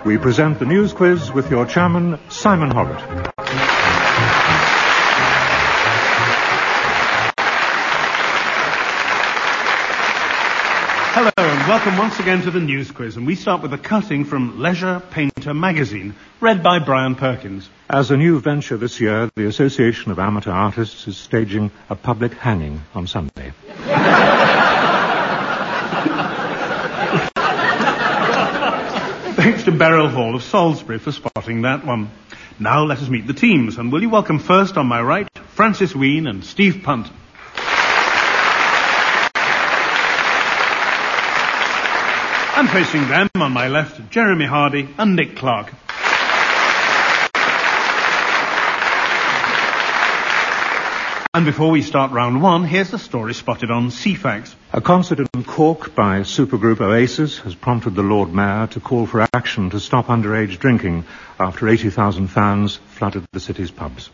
we present the news quiz with your chairman, Simon Hoggart. Hello and welcome once again to the news quiz, and we start with a cutting from Leisure Painter magazine, read by Brian Perkins. As a new venture this year, the Association of Amateur Artists is staging a public hanging on Sunday. Thanks to Beryl Hall of Salisbury for spotting that one. Now let us meet the teams, and will you welcome first on my right, Francis Ween and Steve Punt. And facing them on my left, Jeremy Hardy and Nick Clark. And before we start round one, here's the story spotted on CFAX. A concert in Cork by supergroup Oasis has prompted the Lord Mayor to call for action to stop underage drinking after 80,000 fans flooded the city's pubs.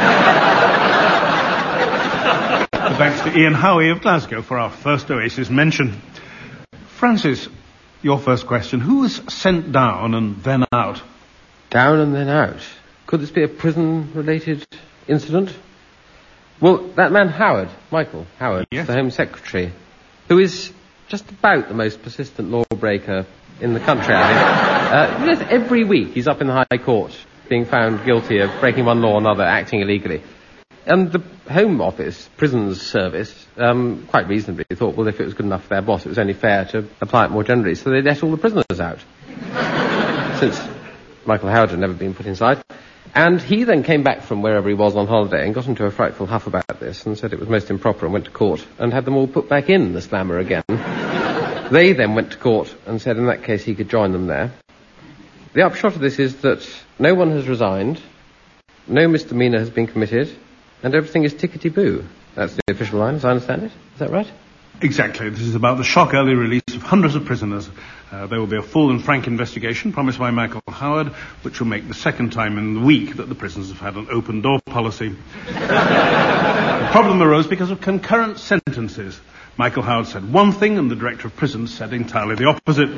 Thanks to Ian Howie of Glasgow for our first Oasis mention. Francis, your first question. Who was sent down and then out? Down and then out? Could this be a prison-related incident? Well, that man Howard, Michael Howard, yes, the Home Secretary, who is just about the most persistent lawbreaker in the country, I think. Yes, every week he's up in the High Court being found guilty of breaking one law or another, acting illegally. And the Home Office, Prisons Service, quite reasonably thought, well, if it was good enough for their boss, it was only fair to apply it more generally. So they let all the prisoners out, since Michael Howard had never been put inside. And he then came back from wherever he was on holiday and got into a frightful huff about this and said it was most improper and went to court and had them all put back in the slammer again. They then went to court and said in that case he could join them there. The upshot of this is that no one has resigned, no misdemeanour has been committed, and everything is tickety-boo. That's the official line, as I understand it. Is that right? Exactly. This is about the shock early release of hundreds of prisoners. There will be a full and frank investigation promised by Michael Howard, which will make the second time in the week that the prisons have had an open door policy. The problem arose because of concurrent sentences. Michael Howard said one thing and the director of prisons said entirely the opposite.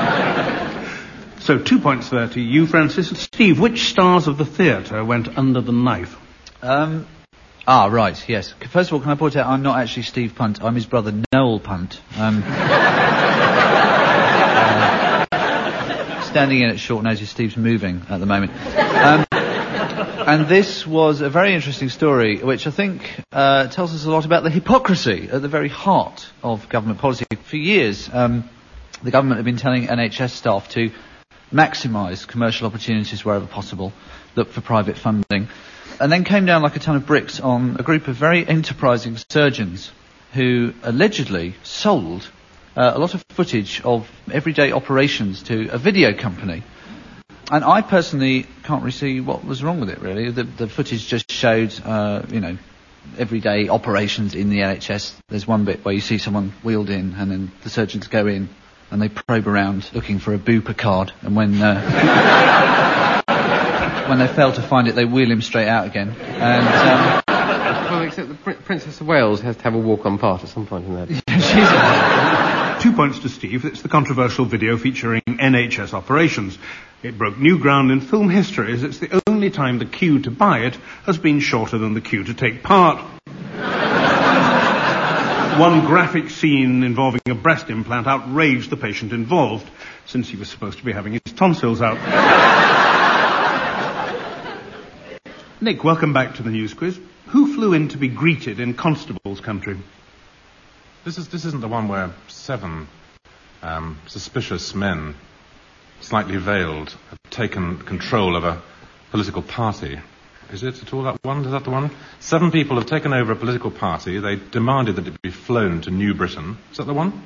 So 2 points there to you, Francis. Steve, which stars of the theatre went under the knife? Right, yes. First of all, can I point out I'm not actually Steve Punt, I'm his brother Noel Punt. Standing in at short notice, Steve's moving at the moment. And this was a very interesting story, which I think tells us a lot about the hypocrisy at the very heart of government policy. For years, the government have been telling NHS staff to maximise commercial opportunities wherever possible, look for private funding, and then came down like a ton of bricks on a group of very enterprising surgeons who allegedly sold a lot of footage of everyday operations to a video company. And I personally can't really see what was wrong with it, really. The footage just showed, everyday operations in the NHS. There's one bit where you see someone wheeled in and then the surgeons go in and they probe around looking for a Bupa card, and when they fail to find it, they wheel him straight out again. And well, except the Princess of Wales has to have a walk-on part at some point in that. 2 points to Steve. It's the controversial video featuring NHS operations. It broke new ground in film history, as it's the only time the queue to buy it has been shorter than the queue to take part. One graphic scene involving a breast implant outraged the patient involved, since he was supposed to be having his tonsils out. Nick, welcome back to the news quiz. Who flew in to be greeted in Constable's country? This isn't the one where 7 suspicious men, slightly veiled, have taken control of a political party. Is it at all that one? Is that the one? 7 people have taken over a political party. They demanded that it be flown to New Britain. Is that the one?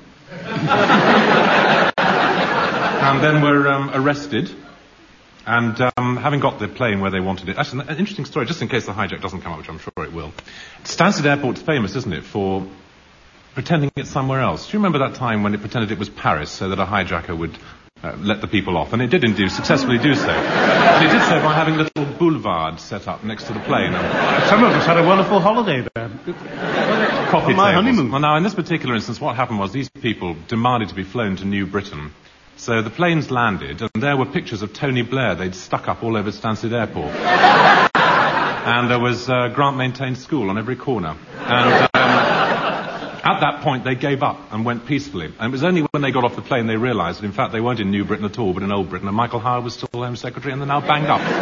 And then were arrested. And having got the plane where they wanted it... Actually, an interesting story, just in case the hijack doesn't come up, which I'm sure it will. Stansted Airport's famous, isn't it, for pretending it's somewhere else. Do you remember that time when it pretended it was Paris so that a hijacker would let the people off? And it did indeed successfully do so. And it did so by having little boulevards set up next to the plane. Some of us had a wonderful holiday there. Coffee on my tables. honeymoon. Well, now, in this particular instance, what happened was these people demanded to be flown to New Britain. So the planes landed, and there were pictures of Tony Blair they'd stuck up all over Stansted Airport. And there was Grant Maintained School on every corner. And at that point, they gave up and went peacefully. And it was only when they got off the plane they realised that, in fact, they weren't in New Britain at all, but in Old Britain. And Michael Howard was still Home Secretary, and they're now banged up.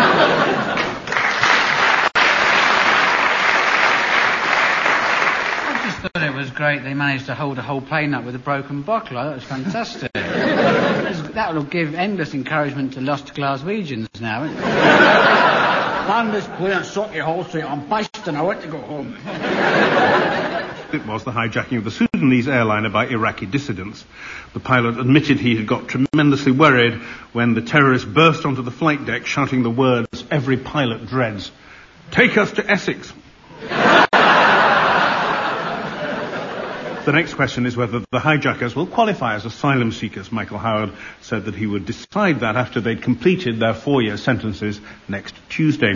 I thought it was great they managed to hold a whole plane up with a broken bottle. I thought it was fantastic. That will give endless encouragement to lost Glaswegians now. On this plane, Socky Hall Street, I'm busting. I want to go home. It was the hijacking of the Sudanese airliner by Iraqi dissidents. The pilot admitted he had got tremendously worried when the terrorists burst onto the flight deck shouting the words every pilot dreads. Take us to Essex. The next question is whether the hijackers will qualify as asylum seekers. Michael Howard said that he would decide that after they'd completed their 4-year sentences next Tuesday.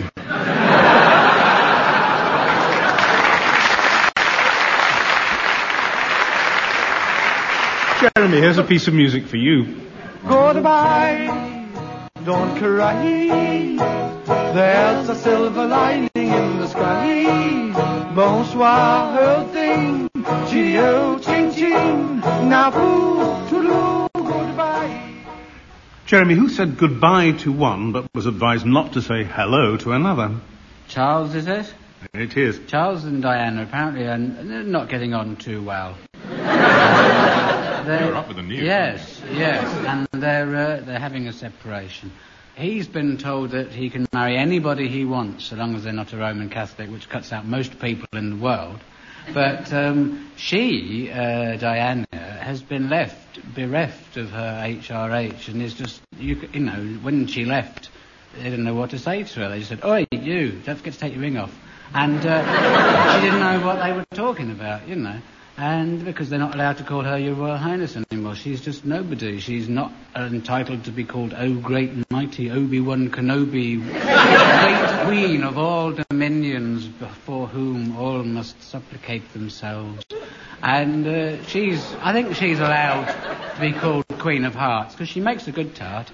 Jeremy, here's a piece of music for you. Goodbye, don't cry. There's a silver lining in the sky. Bonsoir, her thing. Cheerio, ching ching. Now, toodaloo, goodbye. Jeremy, who said goodbye to one but was advised not to say hello to another? Charles, is it? It is. Charles and Diana apparently are not getting on too well. You're up with the news. Yes, and they're having a separation. He's been told that he can marry anybody he wants, so long as they're not a Roman Catholic, which cuts out most people in the world. But she, Diana, has been bereft of her HRH, and is just, you know, when she left, they didn't know what to say to her. They just said, "Oi, you, don't forget to take your ring off." And she didn't know what they were talking about, you know. And because they're not allowed to call her Your Royal Highness anymore, she's just nobody. She's not entitled to be called "Oh Great and Mighty Obi-Wan Kenobi, Great Queen of all dominions, before whom all must supplicate themselves." And I think she's allowed to be called Queen of Hearts because she makes a good tart.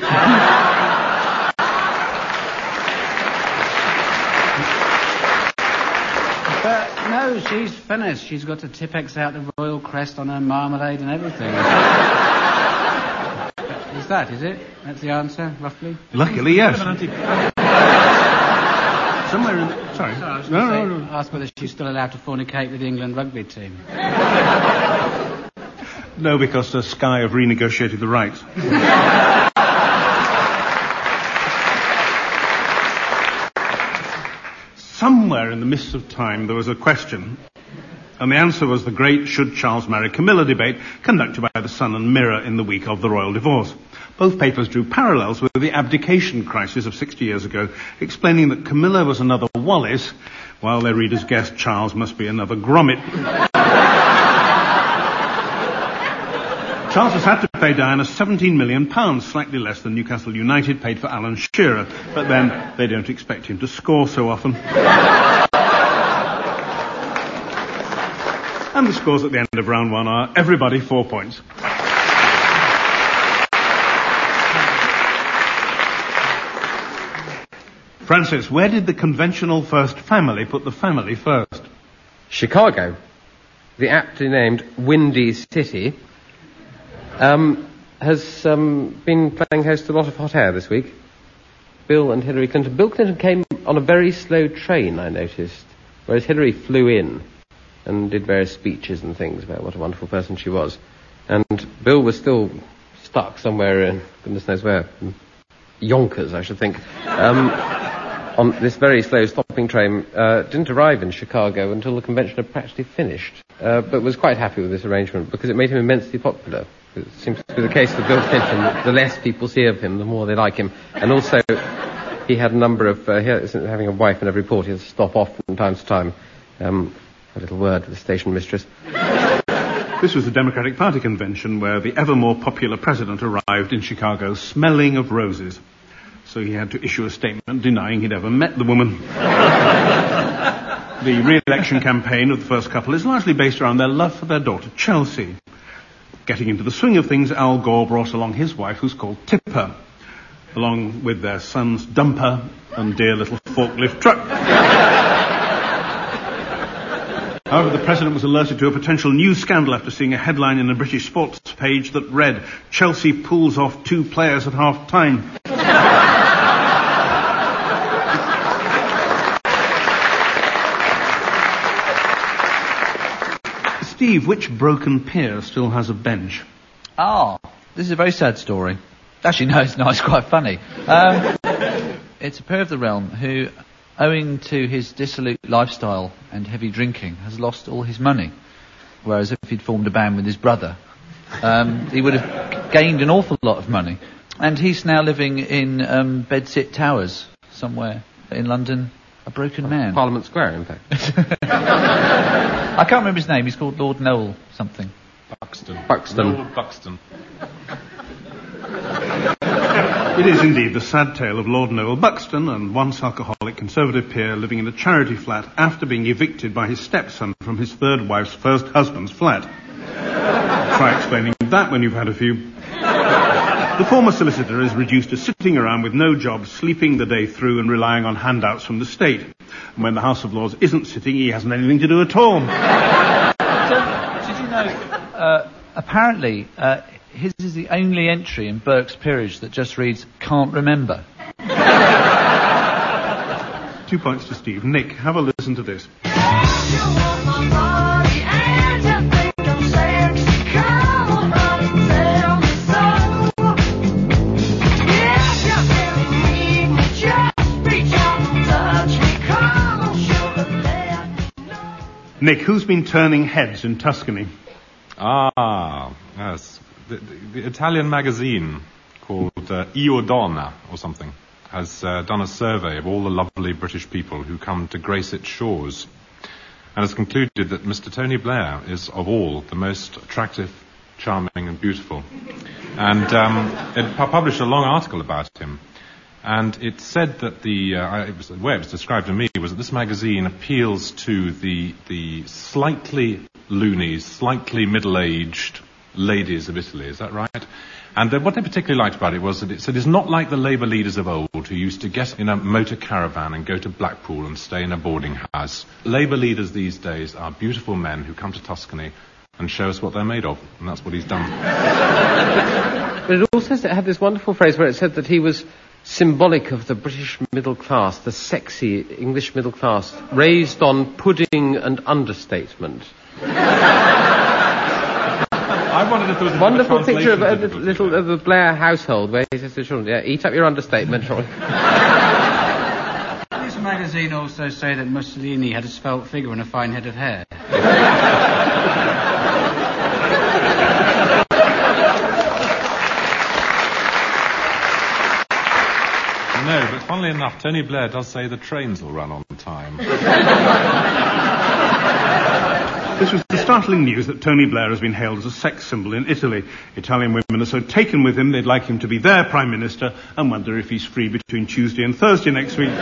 But no, she's finished. She's got to Tipex out the royal crest on her marmalade and everything. Is it? That's the answer, roughly? Luckily, yes. Somewhere in... Sorry. No. Ask whether she's still allowed to fornicate with the England rugby team. No, because Sky have renegotiated the rights. Somewhere in the mists of time there was a question, and the answer was the great "Should Charles marry Camilla" debate conducted by the Sun and Mirror in the week of the royal divorce. Both papers drew parallels with the abdication crisis of 60 years ago, explaining that Camilla was another Wallis, while their readers guessed Charles must be another Gromit. Charles has had to pay Diana £17 million, slightly less than Newcastle United paid for Alan Shearer, but then they don't expect him to score so often. And the scores at the end of round one are everybody 4 points. Francis, where did the conventional first family put the family first? Chicago, the aptly named Windy City, has been playing host to a lot of hot air this week. Bill and Hillary Clinton. Bill Clinton came on a very slow train, I noticed, whereas Hillary flew in and did various speeches and things about what a wonderful person she was. And Bill was still stuck somewhere in, goodness knows where, Yonkers, I should think, on this very slow stopping train. Didn't arrive in Chicago until the convention had practically finished, but was quite happy with this arrangement because it made him immensely popular. It seems to be the case with Bill Clinton. The less people see of him, the more they like him. And also, he had a number of, having a wife in every port, he had to stop off from time to time. A little word with the station mistress. This was the Democratic Party convention where the ever more popular president arrived in Chicago smelling of roses. So he had to issue a statement denying he'd ever met the woman. The re-election campaign of the first couple is largely based around their love for their daughter, Chelsea. Getting into the swing of things, Al Gore brought along his wife, who's called Tipper, along with their sons Dumper and dear little forklift truck. However, the president was alerted to a potential news scandal after seeing a headline in a British sports page that read, "Chelsea pulls off 2 players at half-time." Steve, which broken pier still has a bench? This is a very sad story. Actually, no, it's quite funny. It's a peer of the realm who, owing to his dissolute lifestyle and heavy drinking, has lost all his money. Whereas if he'd formed a band with his brother, he would have gained an awful lot of money. And he's now living in Bedsit Towers, somewhere in London, a broken man. Parliament Square, in fact. I can't remember his name. He's called Lord Noel something. Buxton. Buxton. Buxton. It is indeed the sad tale of Lord Noel Buxton, and once alcoholic Conservative peer living in a charity flat after being evicted by his stepson from his third wife's first husband's flat. Try explaining that when you've had a few. The former solicitor is reduced to sitting around with no job, sleeping the day through and relying on handouts from the state. And when the House of Lords isn't sitting, he hasn't anything to do at all. So, did you know, apparently, his is the only entry in Burke's Peerage that just reads, "Can't remember." 2 points to Steve. Nick, have a listen to this. Nick, who's been turning heads in Tuscany? Yes. The Italian magazine called Io Donna or something has done a survey of all the lovely British people who come to grace its shores, and has concluded that Mr. Tony Blair is, of all, the most attractive, charming and beautiful. And it published a long article about him. And it said that the way it was described to me was that this magazine appeals to the slightly loony, slightly middle-aged ladies of Italy. Is that right? And what they particularly liked about it was that it said it's not like the Labour leaders of old who used to get in a motor caravan and go to Blackpool and stay in a boarding house. Labour leaders these days are beautiful men who come to Tuscany and show us what they're made of. And that's what he's done. But it also had this wonderful phrase where it said that he was symbolic of the British middle class, the sexy English middle class, raised on pudding and understatement. I wondered if there was a wonderful picture of translation the Blair household where he says to children, "Yeah, eat up your understatement." This magazine also say that Mussolini had a svelte figure and a fine head of hair. No, but funnily enough, Tony Blair does say the trains will run on time. This was the startling news that Tony Blair has been hailed as a sex symbol in Italy. Italian women are so taken with him they'd like him to be their Prime Minister and wonder if he's free between Tuesday and Thursday next week.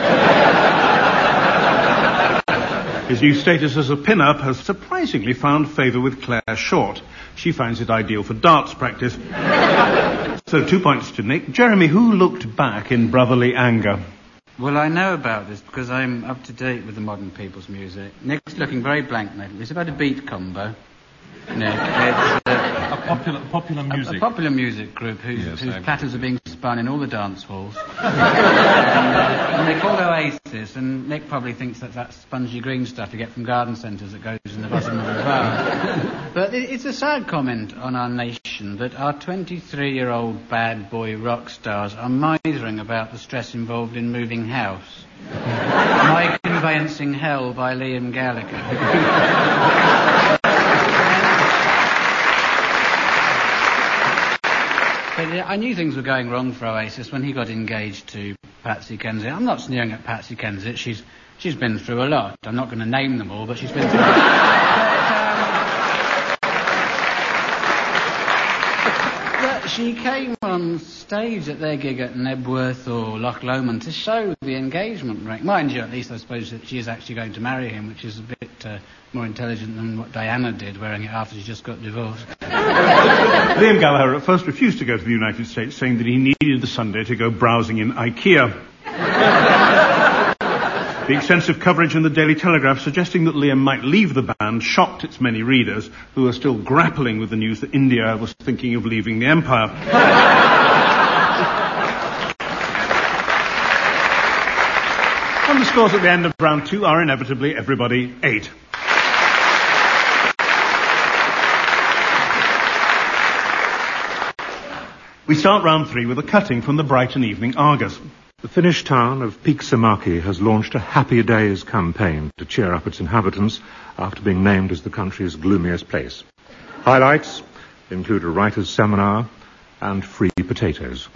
His new status as a pin-up has surprisingly found favour with Claire Short. She finds it ideal for darts practice. So 2 points to Nick. Jeremy, who looked back in brotherly anger? Well, I know about this because I'm up to date with the modern people's music. Nick's looking very blank lately. It's about a beat combo. Nick, it's A popular music. a popular music group whose Yes, platters are being spun in all the dance halls. and they're called Oasis, and Nick probably thinks that's spongy green stuff you get from garden centres that goes in the bottom of the bar. But it's a sad comment on our nation that our 23-year-old bad boy rock stars are misering about the stress involved in moving house. My Conveyancing Hell by Liam Gallagher. But I knew things were going wrong for Oasis when he got engaged to Patsy Kensit. I'm not sneering at Patsy Kensit. She's been through a lot. I'm not going to name them all, but she's been through a lot. But she came on stage at their gig at Nebworth or Loch Lomond to show the engagement ring. Mind you, at least I suppose that she is actually going to marry him, which is a bit more intelligent than what Diana did, wearing it after she just got divorced. Liam Gallagher at first refused to go to the United States, saying that he needed the Sunday to go browsing in IKEA. The extensive coverage in the Daily Telegraph suggesting that Liam might leave the band shocked its many readers, who are still grappling with the news that India was thinking of leaving the empire. And the scores at the end of round 2 are inevitably everybody 8. We start round 3 with a cutting from the Brighton Evening Argus. The Finnish town of Pieksämäki has launched a Happy Days campaign to cheer up its inhabitants after being named as the country's gloomiest place. Highlights include a writer's seminar and free potatoes.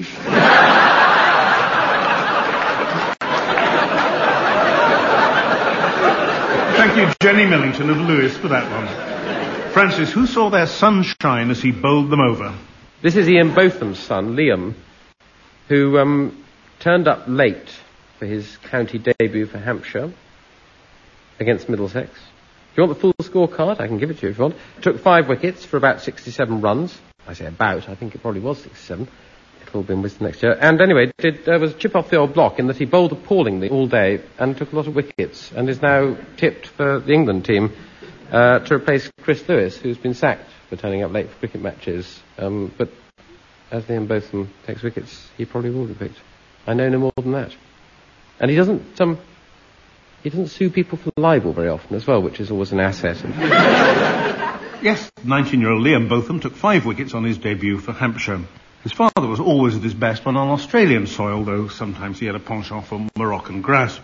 Thank you, Jenny Millington of Lewis, for that one. Francis, who saw their sun shine as he bowled them over? This is Ian Botham's son, Liam, who turned up late for his county debut for Hampshire against Middlesex. Do you want the full scorecard? I can give it to you if you want. Took 5 wickets for about 67 runs. I say about, I think it probably was 67. It'll all be in wisdom next year. And anyway, was a chip off the old block in that he bowled appallingly all day and took a lot of wickets and is now tipped for the England team to replace Chris Lewis, who's been sacked for turning up late for cricket matches. But as Liam Botham takes wickets, he probably will be picked. I know no more than that. And he doesn't sue people for libel very often as well, which is always an asset. Yes, 19-year-old Liam Botham took 5 wickets on his debut for Hampshire. His father was always at his best when on Australian soil, though sometimes he had a penchant for Moroccan grass.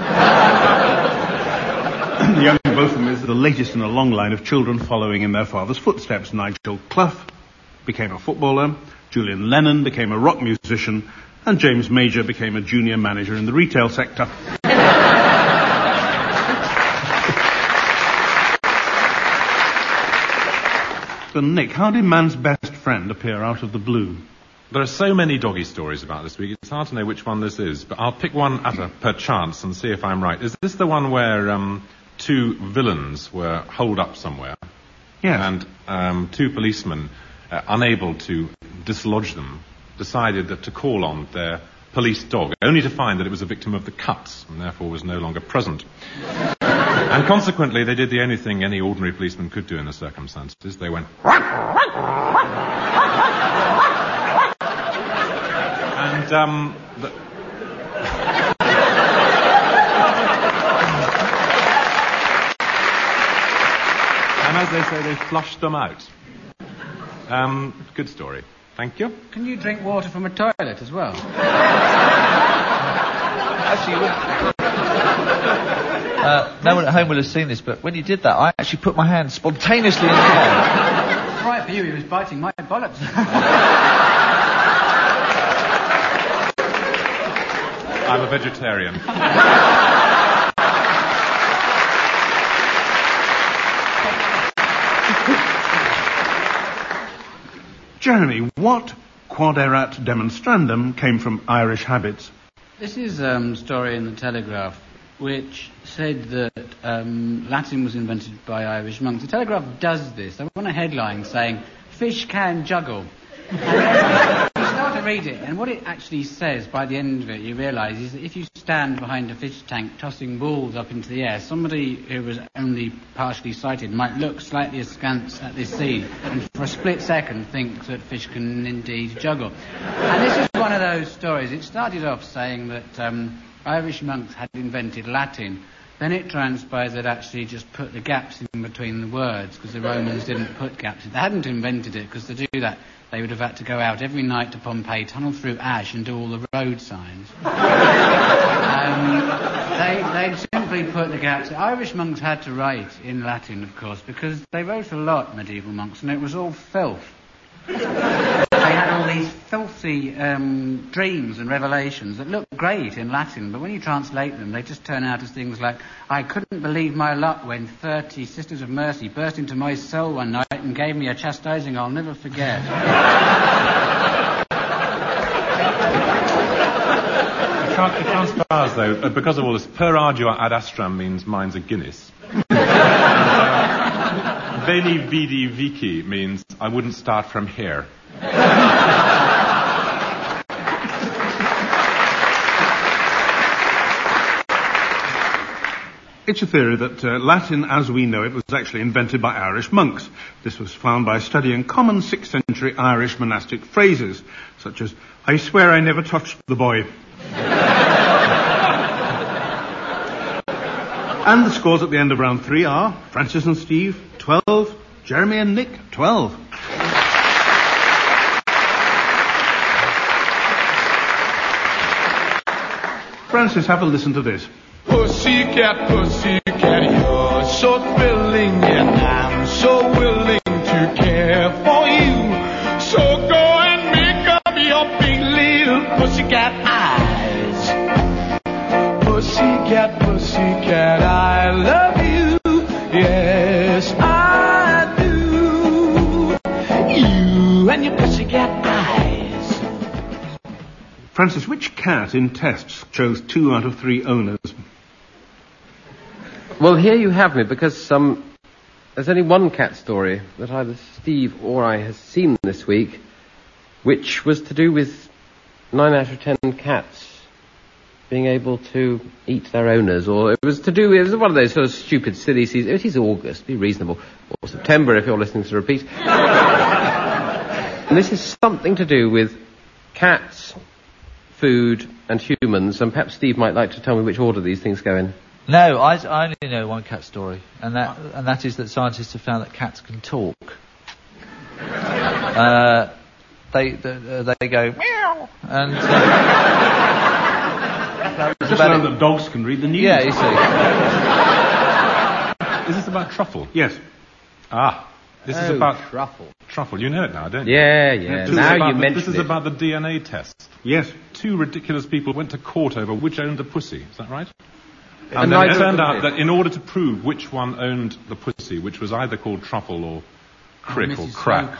Young Botham is the latest in a long line of children following in their father's footsteps. Nigel Clough became a footballer, Julian Lennon became a rock musician, and James Major became a junior manager in the retail sector. So, Nick, how did man's best friend appear out of the blue? There are so many doggy stories about this week, it's hard to know which one this is, but I'll pick one per chance and see if I'm right. Is this the one where 2 villains were holed up somewhere? Yes. And 2 policemen, unable to dislodge them, decided that to call on their police dog, only to find that it was a victim of the cuts and therefore was no longer present. And consequently, they did the only thing any ordinary policeman could do in the circumstances. They went... And, and as they say, they flushed them out. Good story. Thank you. Can you drink water from a toilet as well? Actually, no one at home will have seen this, but when you did that, I actually put my hand spontaneously in the air. Right for you, he was biting my bollocks. I'm a vegetarian. Jeremy, what quaderat demonstrandum came from Irish habits? This is a story in the Telegraph which said that Latin was invented by Irish monks. The Telegraph does this. They want a headline saying, "Fish can juggle." And you start to read it, and what it actually says by the end of it, you realise, is that if you stand behind a fish tank tossing balls up into the air, somebody who was only partially sighted might look slightly askance at this scene and for a split second think that fish can indeed juggle. And this is one of those stories. It started off saying that Irish monks had invented Latin. Then it transpires they'd actually just put the gaps in between the words, because the Romans didn't put gaps in. They hadn't invented it, because to do that they would have had to go out every night to Pompeii, tunnel through ash and do all the road signs. They'd simply put the gaps. Irish monks had to write in Latin, of course, because they wrote a lot, medieval monks, and it was all filth. They had all these filthy dreams and revelations that look great in Latin, but when you translate them, they just turn out as things like, "I couldn't believe my luck when 30 Sisters of Mercy burst into my cell one night and gave me a chastising I'll never forget." It transpires, though, because of all this, per ardua ad astram means mine's a Guinness. Veni Vidi Vici means I wouldn't start from here. It's a theory that Latin as we know it was actually invented by Irish monks. This was found by studying common 6th century Irish monastic phrases, such as, I swear I never touched the boy. And the scores at the end of round 3 are Francis and Steve, 12, Jeremy and Nick, 12. Francis, have a listen to this. Pussycat, you're so thrilling, and I'm so willing to care for you. So go and make up your big little pussycat eyes. Pussycat, I love you. Yes, I do. You and your pussycat eyes. Francis, which cat in tests chose 2 out of 3 owners? Well, here you have me, because there's only one cat story that either Steve or I has seen this week, which was to do with 9 out of 10 cats being able to eat their owners, or it was one of those sort of stupid, silly seasons. It is August, be reasonable, or September if you're listening to the repeat. And this is something to do with cats, food, and humans, and perhaps Steve might like to tell me which order these things go in. No, I only know one cat story, and that is that scientists have found that cats can talk. They go meow, and just learned that dogs can read the news. Yeah, you see. Is this about truffle? Yes. This is about truffle. Truffle, you know it now, don't you? Yeah. Now you mention This is about the DNA test. Yes. 2 ridiculous people went to court over which owned the pussy. Is that right? And And then it turned out that in order to prove which one owned the pussy, which was either called truffle or crick or crack,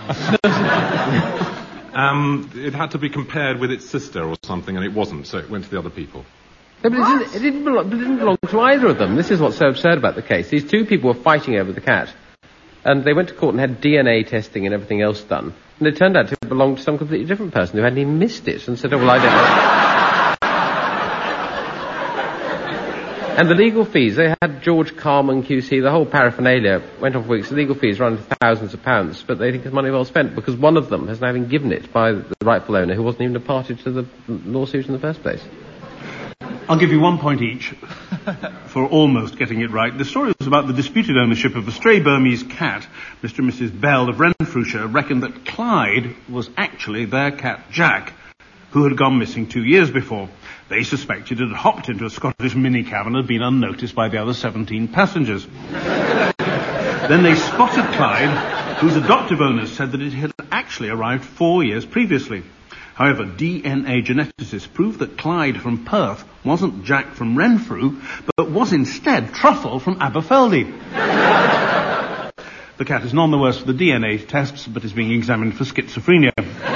it had to be compared with its sister or something, and it wasn't, so it went to the other people. No, but it didn't belong to either of them. This is what's so absurd about the case. These 2 people were fighting over the cat, and they went to court and had DNA testing and everything else done, and it turned out to belong to some completely different person who hadn't even missed it, and said, oh, well, I don't know. And the legal fees, they had George Carman QC, the whole paraphernalia went off weeks. The legal fees run into thousands of pounds, but they think it's money well spent because one of them has now been given it by the rightful owner who wasn't even a party to the lawsuit in the first place. I'll give you 1 point each for almost getting it right. The story was about the disputed ownership of a stray Burmese cat. Mr. and Mrs. Bell of Renfrewshire reckoned that Clyde was actually their cat Jack, who had gone missing 2 years before. They suspected it had hopped into a Scottish minicab and had been unnoticed by the other 17 passengers. Then they spotted Clyde, whose adoptive owners said that it had actually arrived 4 years previously. However, DNA geneticists proved that Clyde from Perth wasn't Jack from Renfrew, but was instead Truffle from Aberfeldy. The cat is none the worse for the DNA tests, but is being examined for schizophrenia.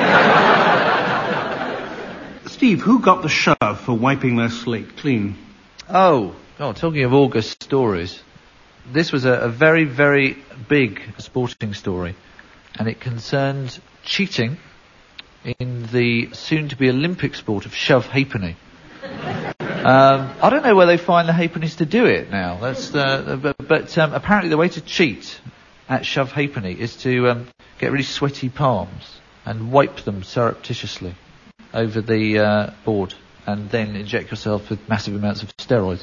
Steve, who got the shove for wiping their slate clean? Oh, talking of August stories, this was a very, very big sporting story, and it concerned cheating in the soon-to-be Olympic sport of shove halfpenny. I don't know where they find the halfpennies to do it now. But apparently the way to cheat at shove halfpenny is to get really sweaty palms and wipe them surreptitiously over the board, and then inject yourself with massive amounts of steroids.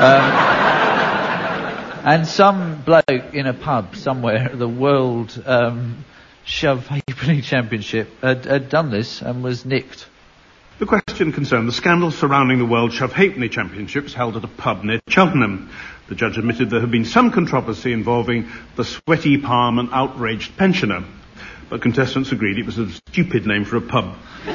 And some bloke in a pub somewhere at the World Shove Halfpenny Championship had done this and was nicked. The question concerned the scandal surrounding the World Shove Halfpenny Championships held at a pub near Cheltenham. The judge admitted there had been some controversy involving the sweaty palm and outraged pensioner, but contestants agreed it was a stupid name for a pub.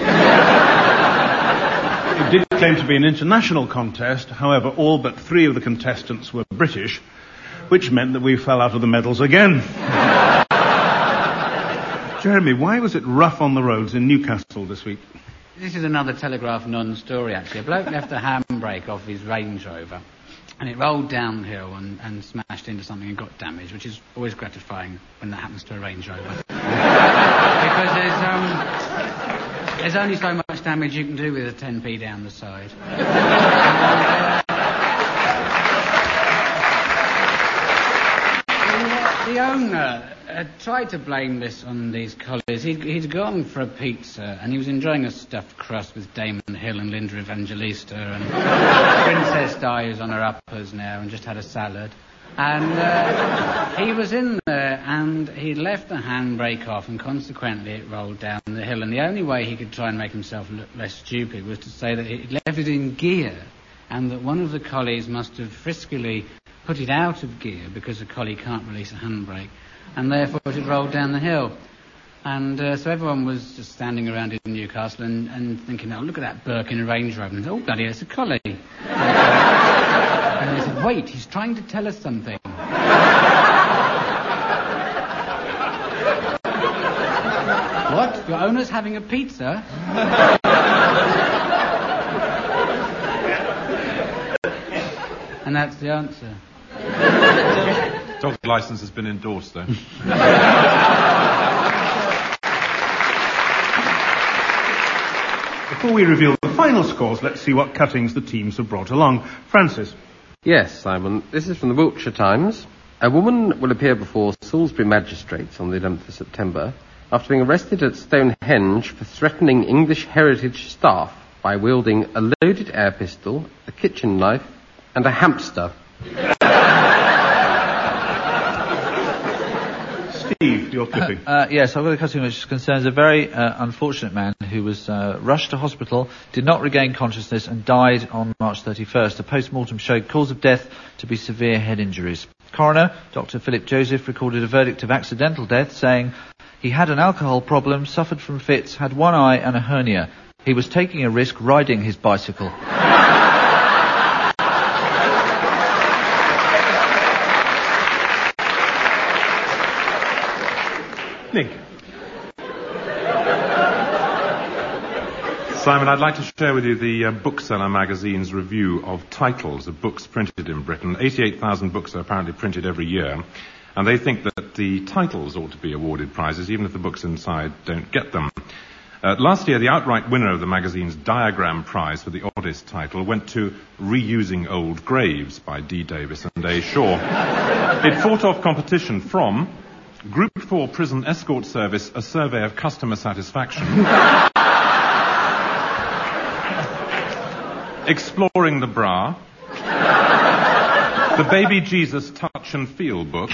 It did claim to be an international contest. However, all but 3 of the contestants were British, which meant that we fell out of the medals again. Jeremy, why was it rough on the roads in Newcastle this week? This is another Telegraph non-story, actually. A bloke left a handbrake off his Range Rover, and it rolled downhill and smashed into something and got damaged, which is always gratifying when that happens to a Range Rover. Because there's only so much damage you can do with a 10p down the side. The owner tried to blame this on these collies. He'd gone for a pizza and he was enjoying a stuffed crust with Damon Hill and Linda Evangelista and Princess Di, who's on her uppers now, and just had a salad. And he was in there and he'd left the handbrake off and consequently it rolled down the hill. And the only way he could try and make himself look less stupid was to say that he'd left it in gear and that one of the collies must have friskily put it out of gear because a collie can't release a handbrake, and therefore it had rolled down the hill. And so everyone was just standing around in Newcastle and thinking, oh, look at that Burke in a Range Rover. And oh, bloody, it's a collie. And they said, wait, he's trying to tell us something. What? Your owner's having a pizza? And that's the answer. Dog licence has been endorsed, though. Before we reveal the final scores, let's see what cuttings the teams have brought along. Francis. Yes, Simon. This is from the Wiltshire Times. A woman will appear before Salisbury magistrates on the 11th of September after being arrested at Stonehenge for threatening English heritage staff by wielding a loaded air pistol, a kitchen knife, and a hamster. Steve, your clipping. Yes, I've got a cutting which concerns a very unfortunate man who was rushed to hospital, did not regain consciousness and died on March 31st. A post-mortem showed cause of death to be severe head injuries. Coroner, Dr. Philip Joseph, recorded a verdict of accidental death, saying he had an alcohol problem, suffered from fits, had one eye and a hernia. He was taking a risk riding his bicycle. Nick. Simon, I'd like to share with you the Bookseller magazine's review of titles of books printed in Britain. 88,000 books are apparently printed every year, and they think that the titles ought to be awarded prizes, even if the books inside don't get them. Last year, the outright winner of the magazine's Diagram Prize for the oddest title went to Reusing Old Graves by D. Davis and A. Shaw. It fought off competition from Group 4 Prison Escort Service, A Survey of Customer Satisfaction. Exploring the Bra. The Baby Jesus Touch and Feel book.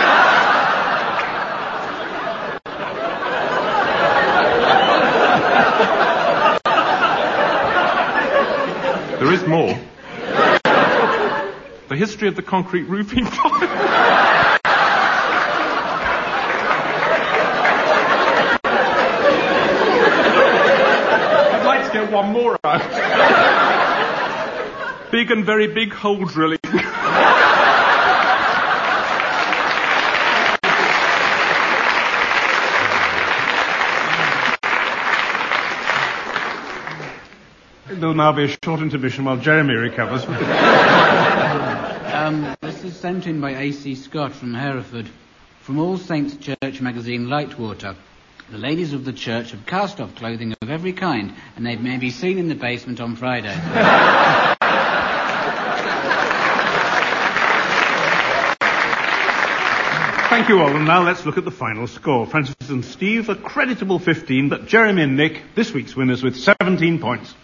There is more. The History of the Concrete Roofing File. Get one more out. Big and very big hole drilling. There'll now be a short intermission while Jeremy recovers. This is sent in by A.C. Scott from Hereford. From All Saints Church magazine Lightwater. The ladies of the church have cast off clothing of every kind, and they may be seen in the basement on Friday. Thank you all, and now let's look at the final score. Francis and Steve, a creditable 15, but Jeremy and Nick, this week's winners, with 17 points.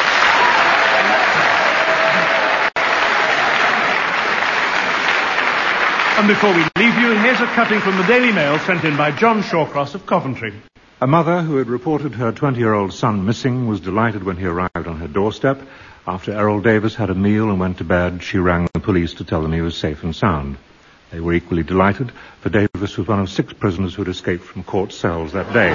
And before we leave you, here's a cutting from the Daily Mail sent in by John Shawcross of Coventry. A mother who had reported her 20-year-old son missing was delighted when he arrived on her doorstep. After Errol Davis had a meal and went to bed, she rang the police to tell them he was safe and sound. They were equally delighted, for Davis was one of 6 prisoners who had escaped from court cells that day.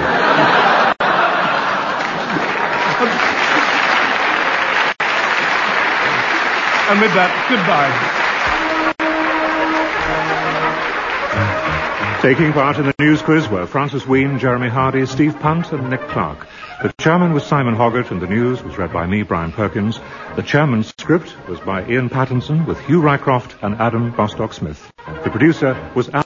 And with that, goodbye. Taking part in the news quiz were Francis Wheen, Jeremy Hardy, Steve Punt and Nick Clark. The chairman was Simon Hoggart and the news was read by me, Brian Perkins. The chairman's script was by Ian Pattinson with Hugh Rycroft and Adam Bostock-Smith. The producer was